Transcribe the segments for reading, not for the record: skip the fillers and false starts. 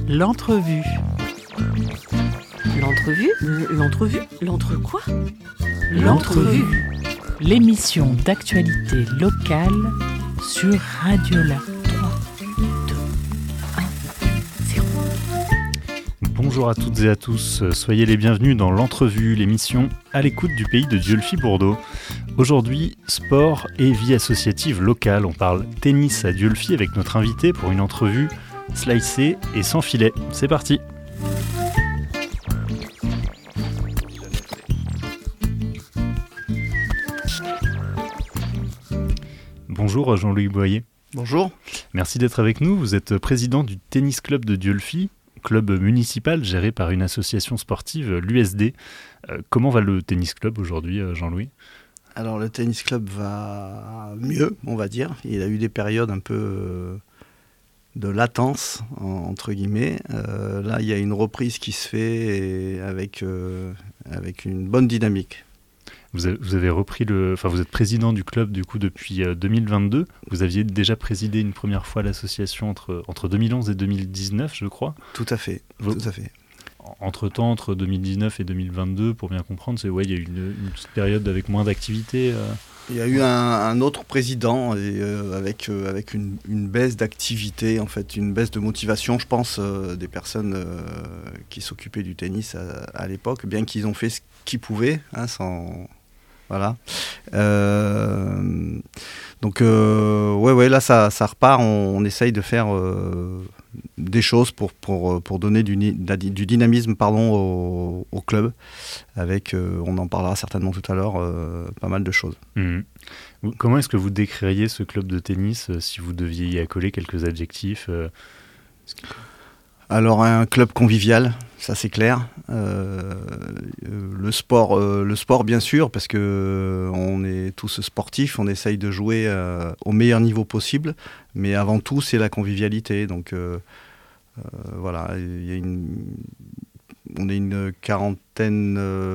L'entrevue. L'entrevue ? L'entre quoi ? L'entrevue. L'émission d'actualité locale sur Radiola. 3, 2, 1, 0. Bonjour à toutes et à tous, soyez les bienvenus dans l'entrevue, l'émission à l'écoute du pays de Dieulefit-Bourdeaux. Aujourd'hui, sport et vie associative locale. On parle tennis à Dieulefit avec notre invité pour une entrevue slicée et sans filet. C'est parti. Bonjour Jean-Louis Boyer. Bonjour. Merci d'être avec nous. Vous êtes président du tennis club de Dieulefit, club municipal géré par une association sportive, l'USD. Comment va le tennis club aujourd'hui, Jean-Louis ? Alors le tennis club va mieux, on va dire. Il a eu des périodes un peu de latence, entre guillemets. Là, il y a une reprise qui se fait avec une bonne dynamique. Vous avez repris vous êtes président du club du coup depuis 2022. Vous aviez déjà présidé une première fois l'association entre 2011 et 2019, je crois. Tout à fait. Entre-temps, entre 2019 et 2022, pour bien comprendre, il y a eu une petite période avec moins d'activité. Il y a eu un autre président et, avec une baisse d'activité, en fait, une baisse de motivation, je pense, des personnes qui s'occupaient du tennis à l'époque, bien qu'ils ont fait ce qu'ils pouvaient, sans... Voilà. Donc, là, ça repart. On essaye de faire des choses pour donner du dynamisme au club. Avec, on en parlera certainement tout à l'heure, pas mal de choses. Mmh. Comment est-ce que vous décririez ce club de tennis si vous deviez y accoler quelques adjectifs Alors, un club convivial, ça c'est clair. Le sport bien sûr, parce que on est tous sportifs, on essaye de jouer au meilleur niveau possible, mais avant tout c'est la convivialité. Donc voilà, on est une quarantaine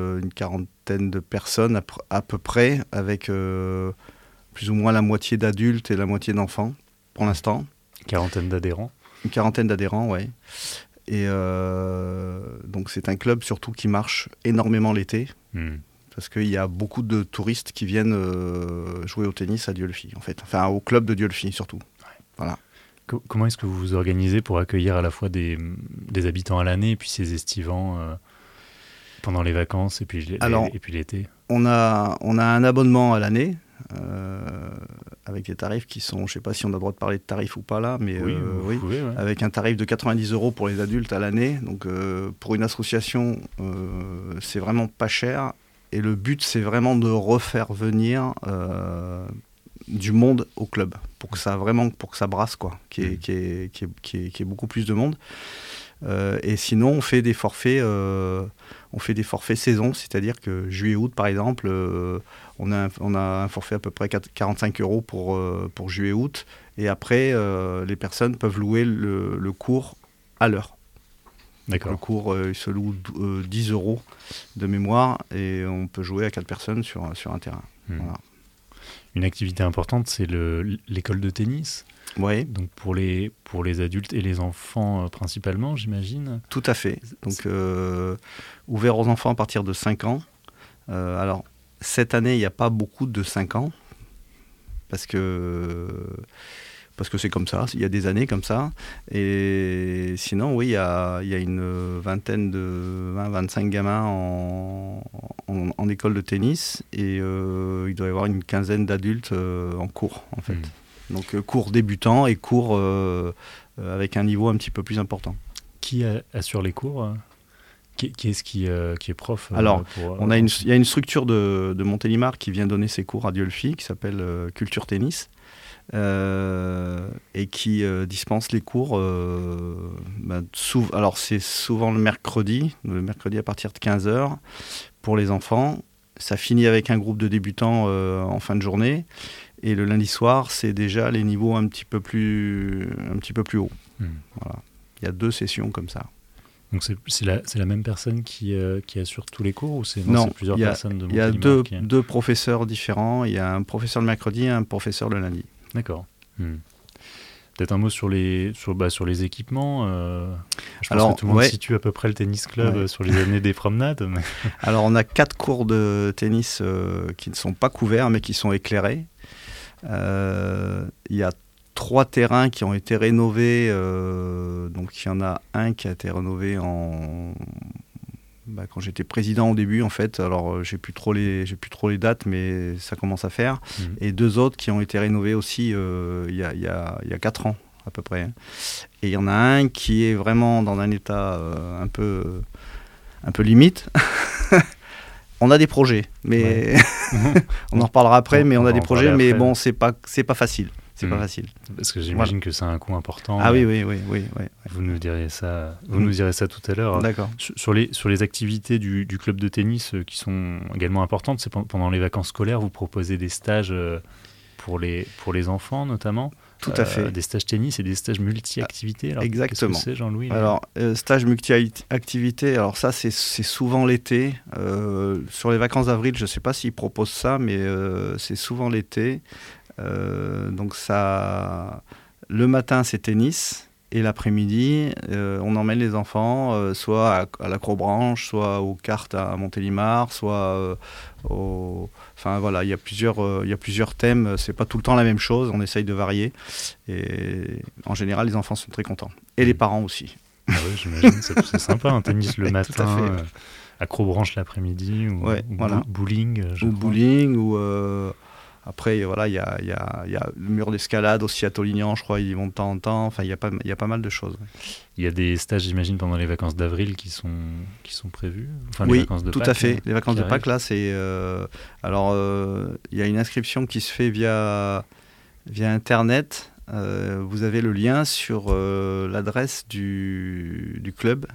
de personnes à peu près, avec plus ou moins la moitié d'adultes et la moitié d'enfants pour l'instant. Quarantaine d'adhérents. Une quarantaine d'adhérents, oui. Et donc c'est un club surtout qui marche énormément l'été, parce qu'il y a beaucoup de touristes qui viennent jouer au tennis à Dieulefit, en fait. Enfin, au club de Dieulefit surtout. Ouais. Voilà. Comment est-ce que vous vous organisez pour accueillir à la fois des habitants à l'année et puis ces estivants pendant les vacances et puis l'été ? On a un abonnement à l'année. Avec des tarifs qui sont, je ne sais pas si on a le droit de parler de tarifs ou pas là, mais oui, vous pouvez, ouais. Avec un tarif de 90 € pour les adultes à l'année. Donc pour une association, c'est vraiment pas cher. Et le but, c'est vraiment de refaire venir du monde au club, pour que ça brasse, quoi, qu'il y ait beaucoup plus de monde. Et sinon, on fait des forfaits saison, c'est-à-dire que juillet-août, par exemple, on a un forfait à peu près 45 € pour juillet-août. Et après, les personnes peuvent louer le cours à l'heure. D'accord. Le cours, il se loue 10 € de mémoire et on peut jouer à 4 personnes sur un terrain. Voilà. Une activité importante, c'est l'école de tennis. Oui. Donc pour les adultes et les enfants principalement, j'imagine. Tout à fait. Donc ouvert aux enfants à partir de 5 ans. Alors cette année, il n'y a pas beaucoup de 5 ans parce que c'est comme ça. Il y a des années comme ça. Et sinon, oui, il y a une vingtaine de 20-25 gamins en école de tennis et il doit y avoir une quinzaine d'adultes en cours, en fait. Donc cours débutants et cours avec un niveau un petit peu plus important. Qui assure les cours ? Qui est-ce qui est prof ? Alors, il y a une structure de Montélimar qui vient donner ses cours à Dieulefit, qui s'appelle Culture Tennis, et qui dispense les cours. Alors, c'est souvent le mercredi à partir de 15h pour les enfants. Ça finit avec un groupe de débutants en fin de journée. Et le lundi soir, c'est déjà les niveaux un petit peu plus hauts. Voilà. Il y a 2 sessions comme ça. Donc c'est la même personne qui assure tous les cours ou c'est plusieurs personnes de Montélimar? Il y a deux professeurs différents. Il y a un professeur le mercredi et un professeur le lundi. D'accord. Peut-être un mot sur les équipements. Je pense Alors, que tout le monde situe à peu près le tennis club sur les années des promenades. Mais... Alors, on a 4 cours de tennis qui ne sont pas couverts, mais qui sont éclairés. Il y a 3 terrains qui ont été rénovés. Donc, il y en a un qui a été rénové quand j'étais président au début, en fait. Alors, j'ai plus trop les dates, mais ça commence à faire. Et 2 autres qui ont été rénovés aussi il y a 4 ans à peu près. Et il y en a un qui est vraiment dans un état un peu limite. On a des projets, mais on en reparlera après. Mais on a des projets, mais bon, c'est pas facile. C'est pas facile. Parce que j'imagine que c'est un coût important. Ah oui. Vous nous direz ça tout à l'heure. D'accord. Sur les activités du club de tennis qui sont également importantes, c'est pendant les vacances scolaires, vous proposez des stages pour les enfants notamment. Tout à fait. Des stages tennis et des stages multi-activités. Alors, exactement. Qu'est-ce que c'est, Jean-Louis? Alors, stage multi-activités, alors ça, c'est souvent l'été. Sur les vacances d'avril, je ne sais pas s'ils proposent ça, mais c'est souvent l'été. Donc ça, le matin c'est tennis et l'après-midi on emmène les enfants soit à l'Acrobranche, soit aux cartes à Montélimar, soit enfin voilà, il y a plusieurs thèmes, c'est pas tout le temps la même chose, on essaye de varier et en général les enfants sont très contents et les parents aussi. Ah oui, j'imagine, c'est sympa un tennis le matin, Acrobranche l'après-midi ou bowling. Bowling ou après, voilà, il y a le mur d'escalade aussi à Tolignan, je crois, ils y vont de temps en temps. Enfin, il y a pas mal de choses. Ouais. Il y a des stages, j'imagine, pendant les vacances d'avril qui sont prévus. Enfin, oui, les vacances de tout Pâques, à fait. Les vacances de Pâques, là, c'est... alors, il y a une inscription qui se fait via Internet. Vous avez le lien sur l'adresse du club.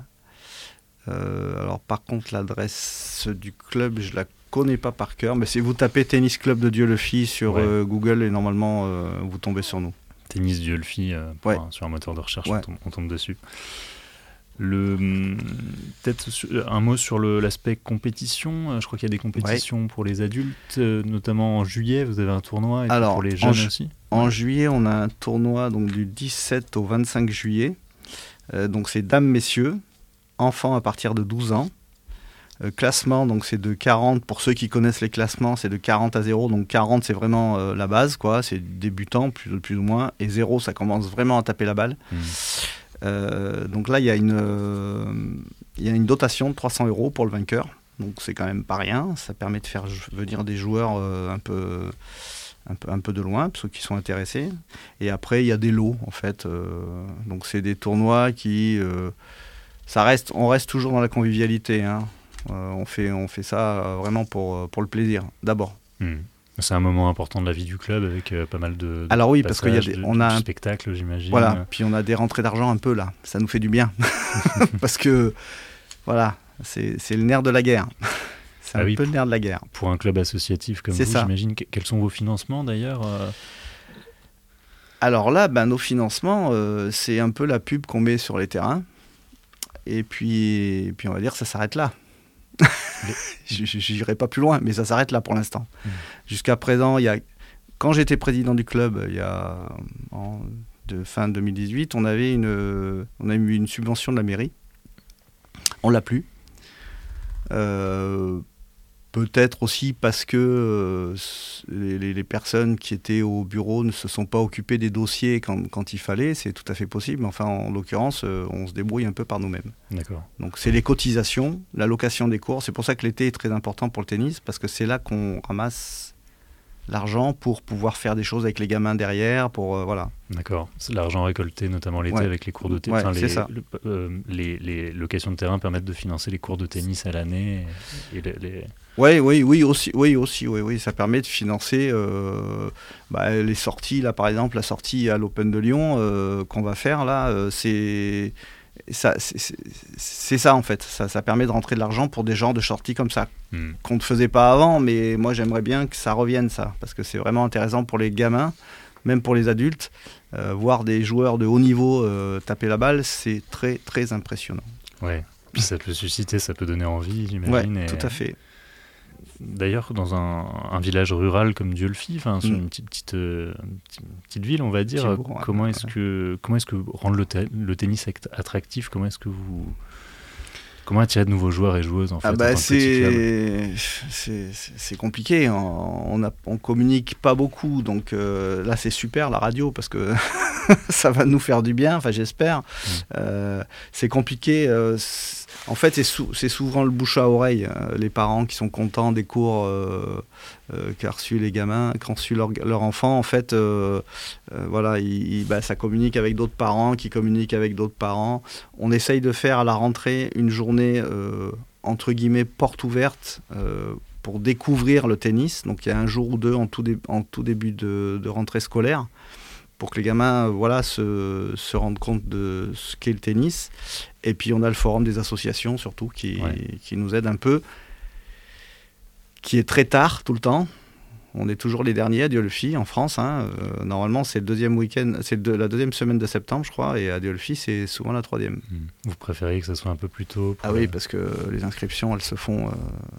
Alors, par contre, l'adresse du club, je la connais pas par cœur, mais si vous tapez Tennis Club de Dieulefit sur Google et normalement vous tombez sur nous. Tennis Dieulefit sur un moteur de recherche, on tombe dessus. Peut-être un mot sur l'aspect compétition. Je crois qu'il y a des compétitions pour les adultes, notamment en juillet. Vous avez un tournoi et pour les jeunes aussi. En juillet, on a un tournoi donc du 17 au 25 juillet. Donc c'est dames, messieurs, enfants à partir de 12 ans. Classement, donc c'est de 40, pour ceux qui connaissent les classements, c'est de 40 à 0, donc 40 c'est vraiment la base, quoi, c'est débutant plus ou moins, et 0 ça commence vraiment à taper la balle. Donc là il y a une dotation de 300 € pour le vainqueur, donc c'est quand même pas rien, ça permet de faire venir des joueurs un peu de loin, ceux qui sont intéressés, et après il y a des lots en fait, donc c'est des tournois qui... on reste toujours dans la convivialité, hein. On fait ça vraiment pour le plaisir, d'abord. C'est un moment important de la vie du club avec pas mal de alors oui, parce qu'il y a on a un spectacle, j'imagine. Voilà, puis on a des rentrées d'argent un peu là, ça nous fait du bien. Parce que, voilà, c'est le nerf de la guerre. C'est un peu le nerf de la guerre. Pour un club associatif comme vous, j'imagine, quels sont vos financements d'ailleurs Alors là, nos financements, c'est un peu la pub qu'on met sur les terrains. Et puis on va dire ça s'arrête là. J'irai pas plus loin, mais ça s'arrête là pour l'instant. Jusqu'à présent, quand j'étais président du club, de fin 2018, on a eu une subvention de la mairie. On l'a plus. Peut-être aussi parce que les personnes qui étaient au bureau ne se sont pas occupées des dossiers quand il fallait, c'est tout à fait possible. Enfin, en l'occurrence, on se débrouille un peu par nous-mêmes. D'accord. Donc c'est les cotisations, la location des cours. C'est pour ça que l'été est très important pour le tennis, parce que c'est là qu'on ramasse l'argent pour pouvoir faire des choses avec les gamins derrière, voilà. D'accord. C'est l'argent récolté notamment l'été avec les cours de tennis. C'est ça. Les locations de terrain permettent de financer les cours de tennis à l'année et Oui, aussi, ça permet de financer les sorties. Là, par exemple, la sortie à l'Open de Lyon qu'on va faire, là, c'est ça en fait. Ça permet de rentrer de l'argent pour des genres de sorties comme ça, qu'on ne faisait pas avant, mais moi j'aimerais bien que ça revienne, ça, parce que c'est vraiment intéressant pour les gamins, même pour les adultes. Voir des joueurs de haut niveau taper la balle, c'est très très impressionnant. Ouais, puis ça peut donner envie, j'imagine. Ouais, tout à fait. d'ailleurs, dans un village rural comme Dieulefit, sur une petite ville, on va dire, comment est-ce que rendre le tennis attractif? Comment attirer de nouveaux joueurs et joueuses en fait, c'est compliqué. On communique pas beaucoup, donc là c'est super la radio parce que ça va nous faire du bien. Enfin j'espère. C'est compliqué. En fait c'est souvent le bouche à oreille. Les parents qui sont contents des cours qu'a reçu les gamins, qu'ont reçu leur enfant. En fait, ça communique avec d'autres parents qui communiquent avec d'autres parents. On essaye de faire à la rentrée une journée entre guillemets porte ouverte pour découvrir le tennis. Donc il y a un jour ou deux en tout début de rentrée scolaire pour que les gamins se rendent compte de ce qu'est le tennis. Et puis on a le forum des associations surtout qui nous aide un peu, qui est très tard tout le temps. On est toujours les derniers à Dieulefit en France. Normalement c'est le deuxième week-end, la deuxième semaine de septembre je crois, et à Dieulefit c'est souvent la troisième. Vous préférez que ça soit un peu plus tôt Oui, parce que les inscriptions elles se font...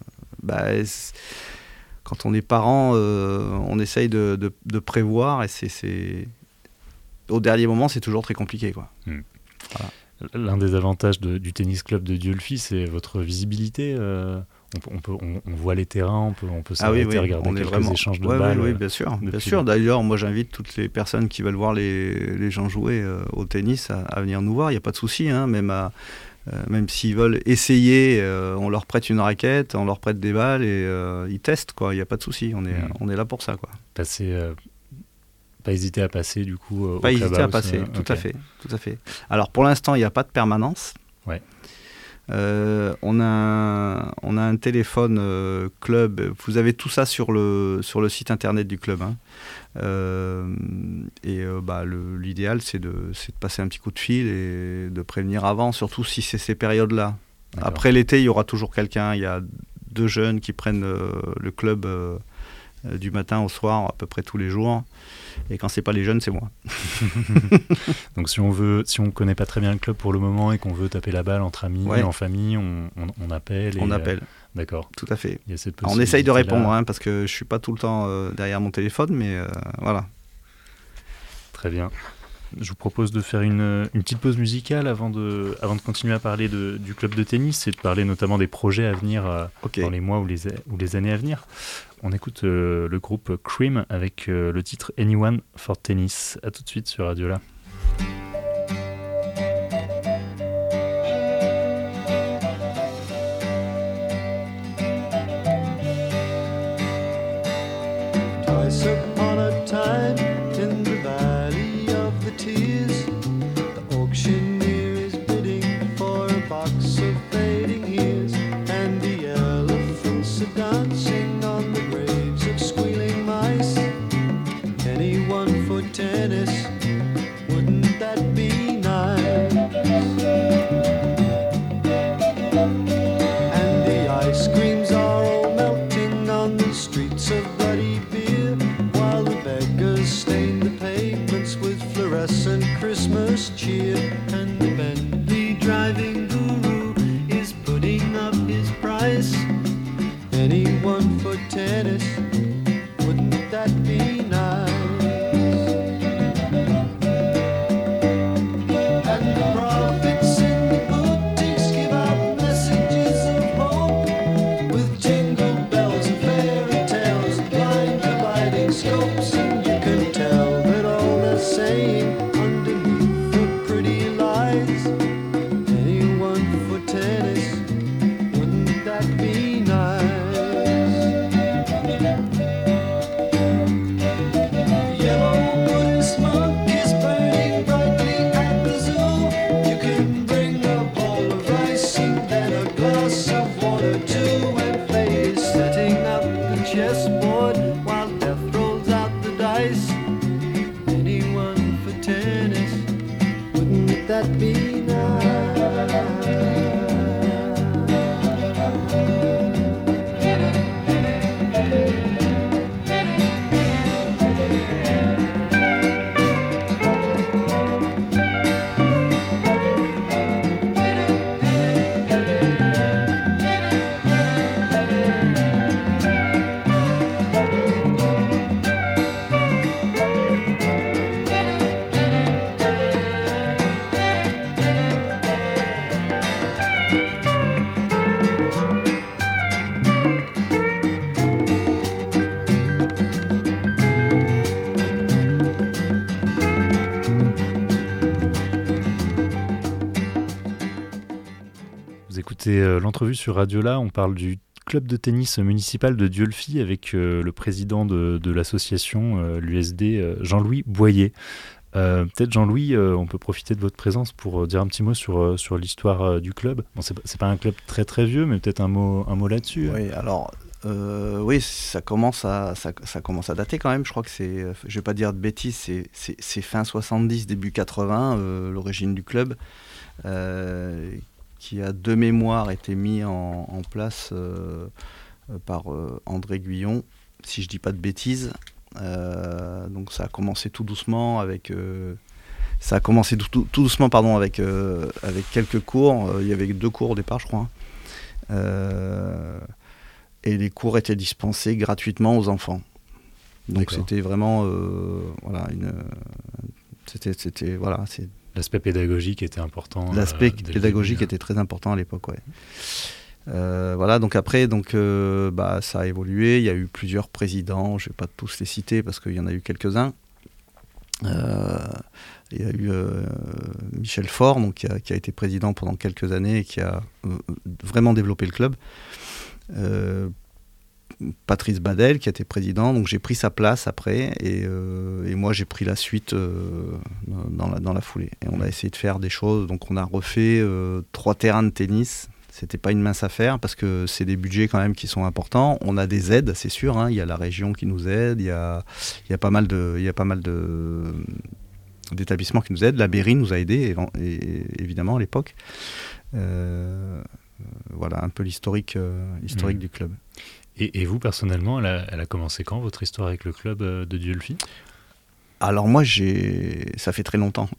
quand on est parent, on essaye de prévoir, et c'est au dernier moment c'est toujours très compliqué, quoi. Voilà. L'un des avantages du tennis club de Dieulefit, c'est votre visibilité. On voit les terrains, on peut s'arrêter, regarder quelques échanges de balles. Oui, bien sûr. D'ailleurs, moi j'invite toutes les personnes qui veulent voir les gens jouer au tennis à venir nous voir. Il n'y a pas de souci, même s'ils veulent essayer, on leur prête une raquette, on leur prête des balles et ils testent, quoi. Il n'y a pas de souci. On est là pour ça, quoi. Pas hésiter à passer du coup au Pas hésiter à passer, tout à fait. Alors pour l'instant, il n'y a pas de permanence. Ouais. On a un téléphone club. Vous avez tout ça sur le site internet du club. L'idéal, c'est de passer un petit coup de fil et de prévenir avant, surtout si c'est ces périodes-là. D'accord. Après l'été, il y aura toujours quelqu'un. Il y a 2 jeunes qui prennent le club du matin au soir, à peu près tous les jours. Et quand c'est pas les jeunes, c'est moi. Donc si on connaît pas très bien le club pour le moment et qu'on veut taper la balle entre amis, en famille, on appelle. On appelle. D'accord. Tout à fait. Il y a cette on essaye de répondre, parce que je suis pas tout le temps derrière mon téléphone, mais voilà. Très bien. Je vous propose de faire une petite pause musicale avant de continuer à parler du club de tennis et de parler notamment des projets à venir dans les mois ou les années à venir. On écoute le groupe Cream avec le titre Anyone for Tennis. À tout de suite sur Radiola. Twice upon a time in the valley of the tears, the auctioneer is bidding for a box of fading years, and the elephants are dancing on the graves of squealing mice. Anyone for tennis, wouldn't that be nice? And the ice creams are all melting on the streets of bloody beer, while the beggars stain the pavements with fluorescent Christmas cheer. And the Bentley driving guru is putting up his price. Anyone for tennis, wouldn't that be nice? And the prophets in the boutiques give out messages of hope, with jingle bells and fairy tales and blind colliding scopes. And you can tell that all they're saying underneath the pretty lies. Anyone for tennis, wouldn't that be nice? Yellow Buddhist monk is burning brightly at the zoo. You can bring a bowl of rice and then a glass of water too. And Faye is setting up the chessboard while death rolls out the dice. Anyone for tennis, wouldn't that be nice? Vous écoutez l'entrevue sur Radiola, on parle du club de tennis municipal de Dieulefit avec le président de l'association, l'USD, Jean-Louis Boyer. Peut-être Jean-Louis, on peut profiter de votre présence pour dire un petit mot sur l'histoire du club. Bon, c'est pas un club très très vieux, mais peut-être un mot là-dessus. Oui, alors oui, ça commence à dater quand même. Je crois que je vais pas dire de bêtises, c'est fin 70, début 80, l'origine du club, qui a de mémoire été mis en place par André Guyon, si je dis pas de bêtises. Donc ça a commencé tout doucement avec avec quelques cours. Il y avait 2 cours au départ, je crois. Et les cours étaient dispensés gratuitement aux enfants. Donc c'était vraiment L'aspect pédagogique était important. L'aspect pédagogique était très important à l'époque, ouais. Donc après, ça a évolué. Il y a eu plusieurs présidents. Je ne vais pas tous les citer parce qu'il y en a eu quelques-uns. Il y a eu Michel Faure, qui a été président pendant quelques années et qui a vraiment développé le club. Patrice Badel qui a été président, donc j'ai pris sa place après et moi j'ai pris la suite dans la foulée. Et on a essayé de faire des choses, donc on a refait 3 terrains de tennis. C'était pas une mince affaire parce que c'est des budgets quand même qui sont importants. On a des aides, c'est sûr. Hein. Il y a la région qui nous aide. Il y a pas mal d'établissements qui nous aident. La mairie nous a aidés, évidemment, à l'époque. Voilà un peu l'historique du club. Et vous, personnellement, elle a commencé quand, votre histoire avec le club de Dieulefit ? Alors moi, ça fait très longtemps.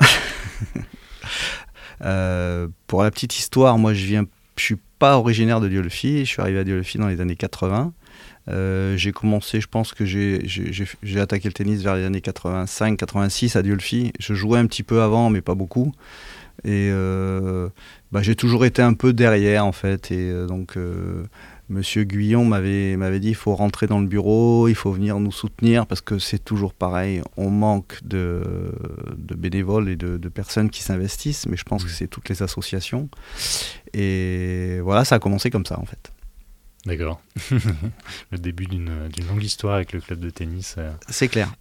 Pour la petite histoire, moi je suis pas originaire de Dieulefit, je suis arrivé à Dieulefit dans les années 80. J'ai commencé, je pense que j'ai attaqué le tennis vers les années 85-86 à Dieulefit. Je jouais un petit peu avant, mais pas beaucoup. Et j'ai toujours été un peu derrière, en fait. Et donc, Monsieur Guyon m'avait dit, il faut rentrer dans le bureau, il faut venir nous soutenir, parce que c'est toujours pareil, on manque de bénévoles et de personnes qui s'investissent, mais je pense que c'est toutes les associations. Et voilà, ça a commencé comme ça, en fait. D'accord. Le début d'une longue histoire avec le club de tennis. C'est clair.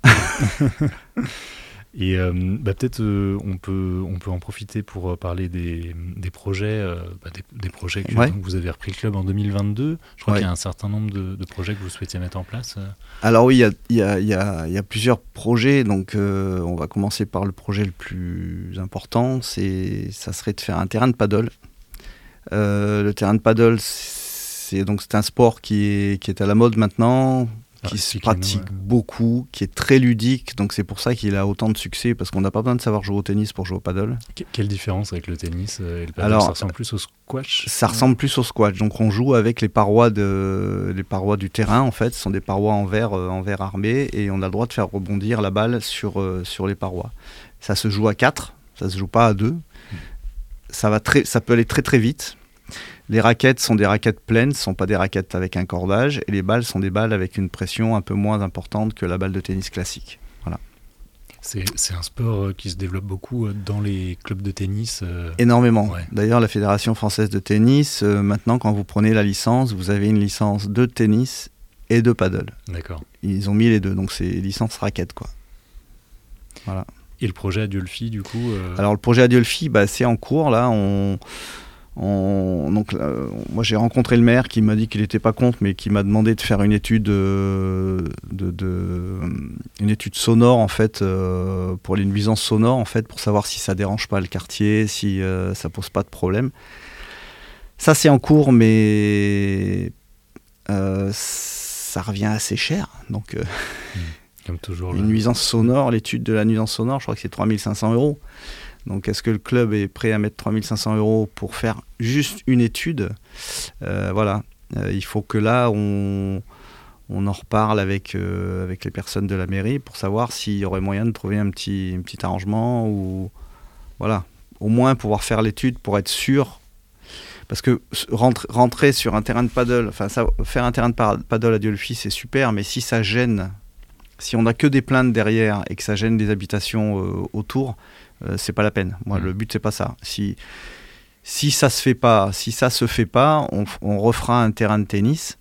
Et peut-être on peut en profiter pour parler des projets, des projets que vous avez repris le club en 2022. Je crois qu'il y a un certain nombre de projets que vous souhaitiez mettre en place. Alors oui, il y a plusieurs projets. Donc on va commencer par le projet le plus important. Ça serait de faire un terrain de paddle. Le terrain de paddle, c'est un sport qui est à la mode maintenant, qui se pratique beaucoup, qui est très ludique, donc c'est pour ça qu'il a autant de succès, parce qu'on n'a pas besoin de savoir jouer au tennis pour jouer au paddle. Quelle différence avec le tennis et le paddle? Alors, ça ressemble plus au squash? Ça ressemble plus au squash, donc on joue avec les parois du terrain, en fait, ce sont des parois en verre armé, et on a le droit de faire rebondir la balle sur les parois. Ça se joue à 4, ça se joue pas à 2, ça peut aller très très vite. Les raquettes sont des raquettes pleines, ce ne sont pas des raquettes avec un cordage, et les balles sont des balles avec une pression un peu moins importante que la balle de tennis classique. Voilà. C'est un sport qui se développe beaucoup dans les clubs de tennis. Énormément. Ouais. D'ailleurs, la Fédération française de tennis, maintenant, quand vous prenez la licence, vous avez une licence de tennis et de paddle. D'accord. Ils ont mis les deux, donc c'est licence raquette, quoi. Voilà. Et le projet à Dieulefit, du coup Alors, le projet à Dieulefit, c'est en cours, là. Moi j'ai rencontré le maire qui m'a dit qu'il n'était pas contre, mais qui m'a demandé de faire une étude une étude sonore, en fait, pour les nuisances sonores, en fait, pour savoir si ça dérange pas le quartier, si ça pose pas de problème. Ça c'est en cours, mais ça revient assez cher, donc comme toujours, une nuisance sonore, l'étude de la nuisance sonore, je crois que c'est 3 500 €. Donc, est-ce que le club est prêt à mettre 3 500 € pour faire juste une étude ? Voilà. Il faut que là, on en reparle avec les personnes de la mairie pour savoir s'il y aurait moyen de trouver un petit arrangement ou voilà, au moins pouvoir faire l'étude pour être sûr. Parce que rentrer sur un terrain de paddle, faire un terrain de paddle à Dieulefit, c'est super, mais si ça gêne, si on n'a que des plaintes derrière et que ça gêne des habitations autour, c'est pas la peine. Moi, le but, c'est pas ça. Si Si ça se fait pas, on refera un terrain de tennis.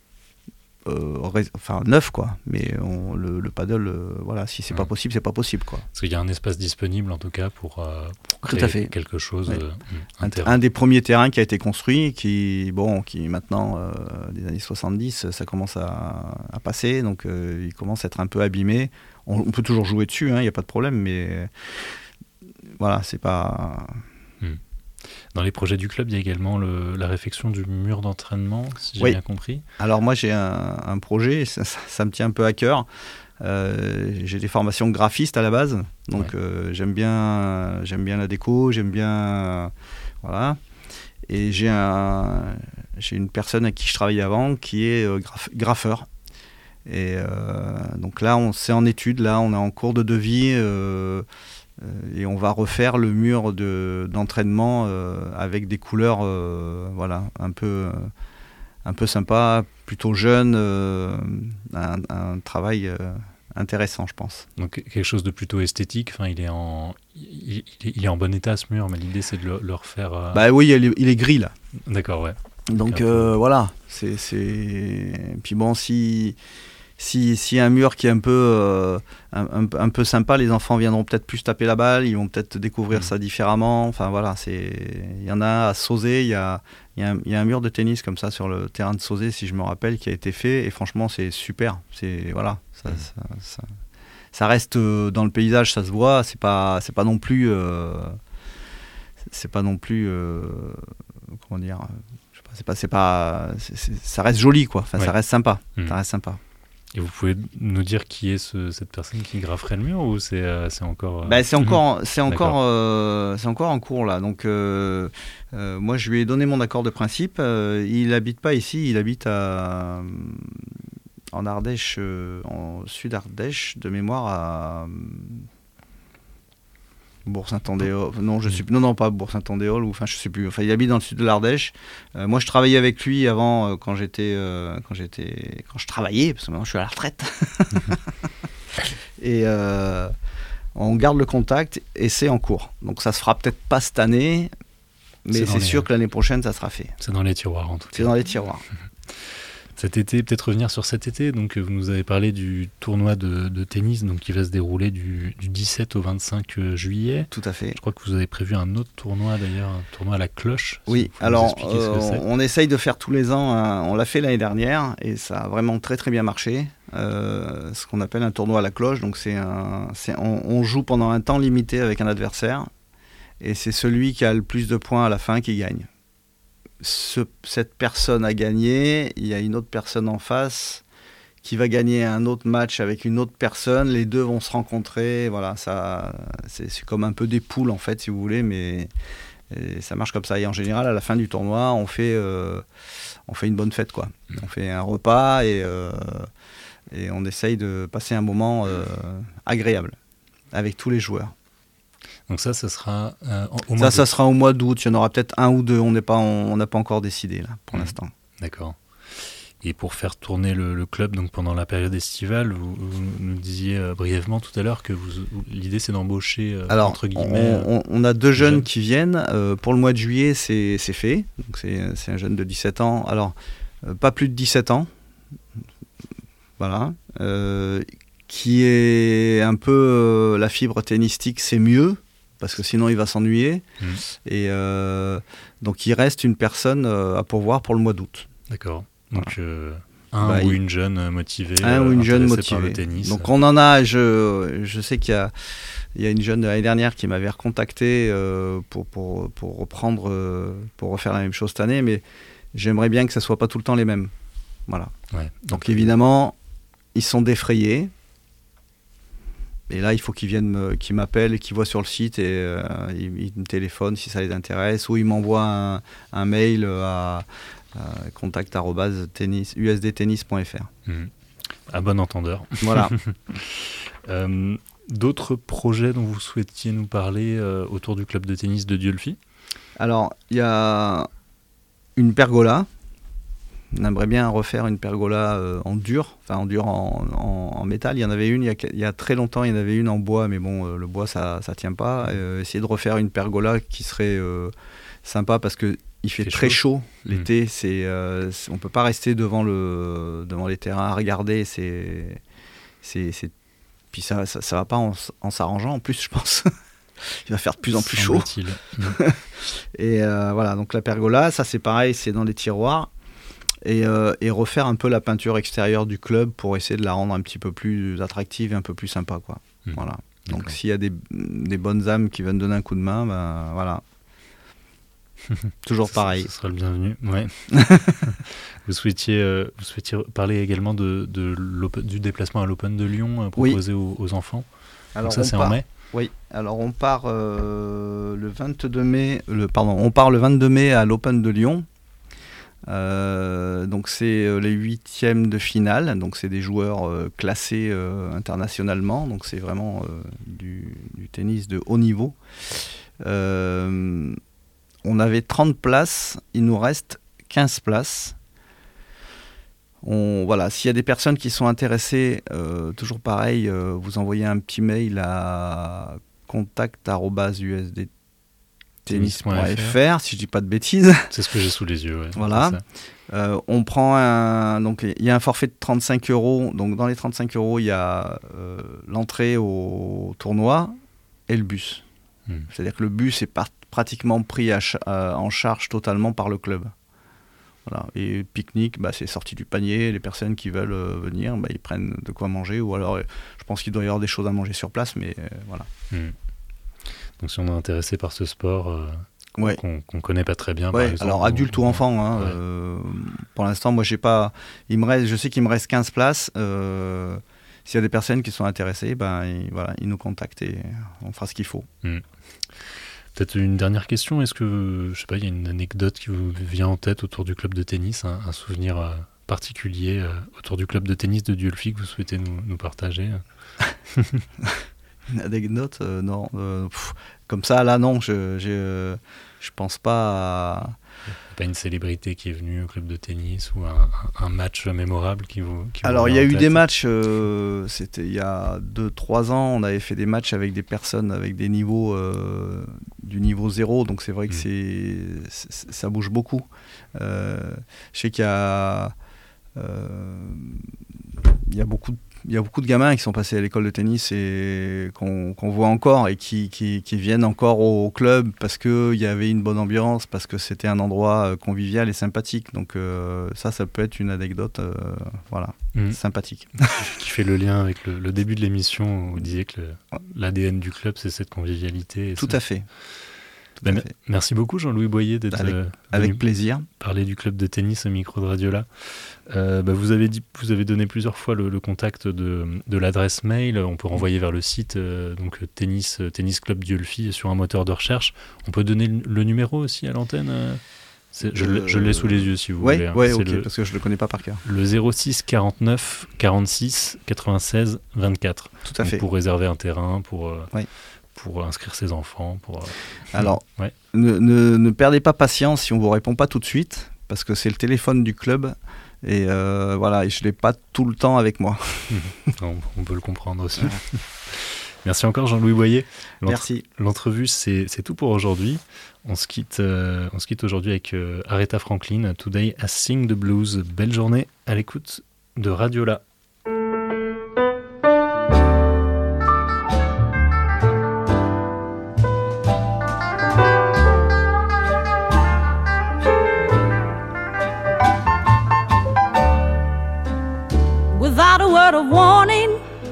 Neuf quoi, mais le paddle, voilà, si c'est pas possible, c'est pas possible quoi. Parce qu'il y a un espace disponible en tout cas pour Tout créer à fait. quelque chose, Ouais. un terrain. Un des premiers terrains qui a été construit, qui maintenant, des années 70, ça commence à passer, donc il commence à être un peu abîmé. On peut toujours jouer dessus, il n'y a pas de problème, mais voilà, c'est pas... Dans les projets du club, il y a également la réfection du mur d'entraînement, si j'ai Oui. bien compris. Alors moi j'ai un projet, ça me tient un peu à cœur. J'ai des formations graphistes à la base, donc j'aime bien la déco, j'aime bien voilà. Et j'ai une personne à qui je travaillais avant qui est graffeur. Et donc là c'est en étude, là on est en cours de devis. Et on va refaire le mur d'entraînement avec des couleurs voilà, un peu sympa, plutôt jeune, un travail intéressant, je pense. Donc quelque chose de plutôt esthétique. Enfin, il est en bon état ce mur, mais l'idée c'est de le refaire. Bah oui, il est gris là. D'accord, ouais. Donc voilà, puis bon, si un mur qui est un peu sympa, les enfants viendront peut-être plus taper la balle, ils vont peut-être découvrir ça différemment. Enfin voilà, il y en a à Sauzet, il y a un mur de tennis comme ça sur le terrain de Sauzet, si je me rappelle, qui a été fait, et franchement c'est super. Voilà, ça reste dans le paysage, ça se voit. C'est pas non plus comment dire. Ça reste joli quoi. Enfin, ouais. Ça reste sympa. Ça reste sympa. Et vous pouvez nous dire qui est cette personne qui grafferait le mur, ou c'est encore c'est encore en cours là. Donc moi je lui ai donné mon accord de principe. Il habite pas ici, il habite en Ardèche, en sud Ardèche, de mémoire à Bourg-Saint-Andéol. Non, pas Bourg-Saint-Andéol, enfin je sais plus. Enfin, il habite dans le sud de l'Ardèche. Moi, je travaillais avec lui avant, quand je travaillais, parce que maintenant je suis à la retraite. Et on garde le contact, et c'est en cours. Donc ça se fera peut-être pas cette année, mais c'est sûr que l'année prochaine, ça sera fait. C'est dans les tiroirs en tout cas. C'est dans les tiroirs. Cet été, peut-être revenir sur cet été. Donc, vous nous avez parlé du tournoi de tennis, donc qui va se dérouler du 17 au 25 juillet. Tout à fait. Je crois que vous avez prévu un autre tournoi d'ailleurs, un tournoi à la cloche. Oui, alors on essaye de faire tous les ans, on l'a fait l'année dernière et ça a vraiment très très bien marché. Ce qu'on appelle un tournoi à la cloche, donc on joue pendant un temps limité avec un adversaire et c'est celui qui a le plus de points à la fin qui gagne. Cette personne a gagné, il y a une autre personne en face qui va gagner un autre match avec une autre personne, les deux vont se rencontrer, voilà, c'est comme un peu des poules en fait si vous voulez, mais ça marche comme ça. Et en général à la fin du tournoi on fait une bonne fête quoi. On fait un repas et on essaye de passer un moment agréable avec tous les joueurs. Donc ça sera au mois d'août. Ça sera au mois d'août. Il y en aura peut-être un ou deux. On n'a pas encore décidé là pour l'instant. D'accord. Et pour faire tourner le club, donc pendant la période estivale, vous nous disiez brièvement tout à l'heure que l'idée c'est d'embaucher entre guillemets. On a deux jeunes qui viennent. Pour le mois de juillet, c'est fait. Donc c'est un jeune de 17 ans. Alors pas plus de 17 ans. Voilà. Qui est un peu la fibre tennistique, c'est mieux. Parce que sinon il va s'ennuyer. Et donc il reste une personne à pourvoir pour le mois d'août. D'accord. Donc ou une jeune motivée. Un ou une jeune motivée par le tennis. Donc on en a. Je sais qu'il y a une jeune de l'année dernière qui m'avait recontacté pour reprendre, pour refaire la même chose cette année, mais j'aimerais bien que ça soit pas tout le temps les mêmes. Voilà. Ouais. Donc évidemment ils sont défrayés. Et là, il faut qu'ils viennent, qu'ils m'appellent, qu'ils voient sur le site et ils me téléphonent si ça les intéresse, ou ils m'envoient un mail à contact@usdtennis.fr. À bon entendeur. Voilà. D'autres projets dont vous souhaitiez nous parler autour du club de tennis de Dieulefit ? Alors, il y a une pergola. On aimerait bien refaire une pergola en dur, en métal. Il y en avait une il y a très longtemps, il y en avait une en bois, mais bon, le bois ça tient pas. Essayer de refaire une pergola qui serait sympa parce que il fait très chaud l'été. On peut pas rester devant les terrains à regarder. Puis ça va pas en s'arrangeant en plus, je pense. Il va faire de plus en plus chaud. Et voilà, donc la pergola, ça c'est pareil, c'est dans les tiroirs. Et refaire un peu la peinture extérieure du club pour essayer de la rendre un petit peu plus attractive et un peu plus sympa, quoi. Voilà. Donc s'il y a des bonnes âmes qui veulent donner un coup de main, ben voilà. Toujours pareil. Ce sera le bienvenu. Ouais. Vous souhaitiez parler également du déplacement à l'Open de Lyon proposé aux enfants. Alors, donc ça c'est en mai. Oui, alors on part le 22 mai. On part le 22 mai à l'Open de Lyon. Donc c'est les 8e de finale. Donc c'est des joueurs classés internationalement. Donc c'est vraiment du tennis de haut niveau. On avait 30 places, il nous reste 15 places. Voilà, s'il y a des personnes qui sont intéressées, toujours pareil, vous envoyez un petit mail à contact@usdtennis.fr, si je dis pas de bêtises. C'est ce que j'ai sous les yeux. Ouais, voilà. On prend donc il y a un forfait de 35 €. Donc dans les 35 €, il y a l'entrée au tournoi et le bus. C'est-à-dire que le bus est pratiquement pris en charge totalement par le club. Voilà. Et pique-nique, c'est sorti du panier. Les personnes qui veulent venir, ils prennent de quoi manger. Ou alors, je pense qu'il doit y avoir des choses à manger sur place, mais voilà. Donc si on est intéressé par ce sport qu'on connaît pas très bien, par exemple, alors adulte ou enfant, pour l'instant, moi je sais qu'il me reste 15 places. S'il y a des personnes qui sont intéressées, ils nous contactent et on fera ce qu'il faut. Peut-être une dernière question. Est-ce que, je sais pas, il y a une anecdote qui vous vient en tête autour du club de tennis, un souvenir particulier autour du club de tennis de Dieulefit que vous souhaitez nous partager? Une anecdote, non. Comme ça, là, non. Je pense pas à... Pas une célébrité qui est venue au club de tennis ou un match mémorable qui vous Alors il y a eu des matchs, c'était il y a 2-3 ans, on avait fait des matchs avec des personnes avec des niveaux du niveau 0, donc c'est vrai que ça bouge beaucoup. Je sais qu'il y a beaucoup de gamins qui sont passés à l'école de tennis et qu'on voit encore et qui viennent encore au club parce qu'il y avait une bonne ambiance, parce que c'était un endroit convivial et sympathique. Donc ça peut être une anecdote sympathique. Qui fait le lien avec le début de l'émission où vous disiez que l'ADN du club, c'est cette convivialité. Tout à fait. Merci beaucoup Jean-Louis Boyer d'être avec plaisir. Parler du club de tennis au micro de Radiola. Vous avez donné plusieurs fois le contact de l'adresse mail. On peut renvoyer vers le site donc tennis club Dieulefit sur un moteur de recherche. On peut donner le numéro aussi à l'antenne. Je l'ai sous les yeux si vous voulez. Parce que je le connais pas par cœur. Le 06 49 46 96 24. Tout à fait. Pour réserver un terrain, pour inscrire ses enfants. Alors, ne perdez pas patience si on ne vous répond pas tout de suite, parce que c'est le téléphone du club, et et je ne l'ai pas tout le temps avec moi. On peut le comprendre aussi. Merci encore Jean-Louis Boyer. Merci. L'entrevue, c'est tout pour aujourd'hui. On se quitte aujourd'hui avec Aretha Franklin, Today I Sing the Blues. Belle journée à l'écoute de Radiola. Without a word of warning,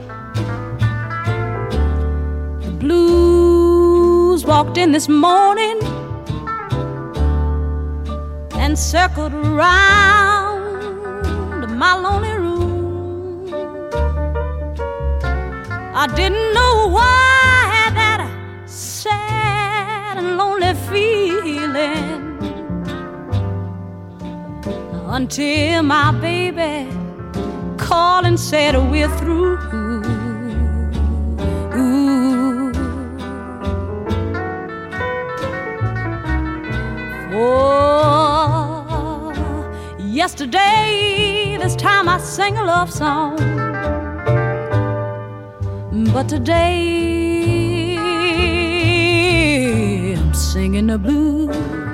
the blues walked in this morning and circled around my lonely room. I didn't know why I had that sad and lonely feeling until my baby called and said we're through. Yesterday, this time I sang a love song. But today, I'm singing the blues.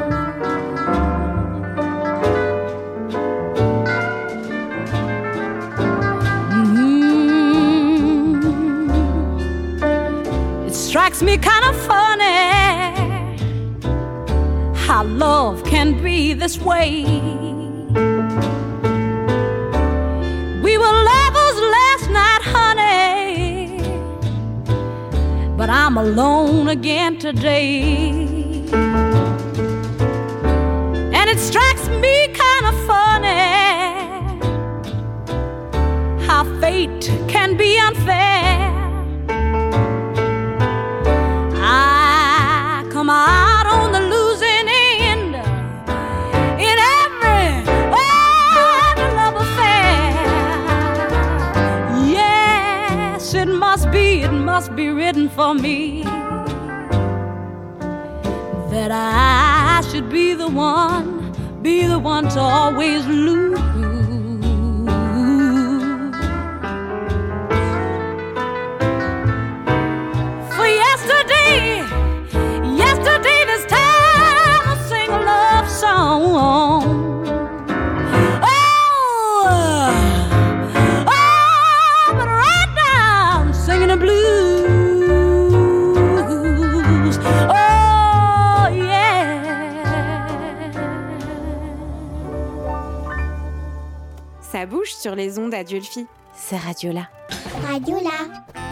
It strikes me kind of funny how love can be this way. We were lovers last night, honey, but I'm alone again today. And it strikes me kind of funny how fate can be unfair. I come out on the losing end in every love affair. Yes, it must be written for me that I should be the one to always lose. For yesterday this time I'll sing a love song. But right now I'm singing the blues. Oh yeah. Ça bouge sur les ondes Adieu le Fi. C'est Radio-là. Radio-là.